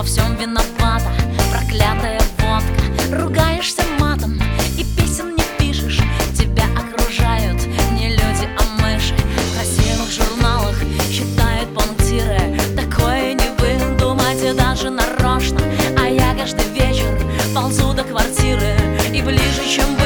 во всем виновата проклятая водка. Ругаешься матом и песен не пишешь, тебя окружают не люди, а мыши. В красивых журналах считают пунктиры, такое не выдумайте даже нарочно. А я каждый вечер ползу до квартиры, и ближе, чем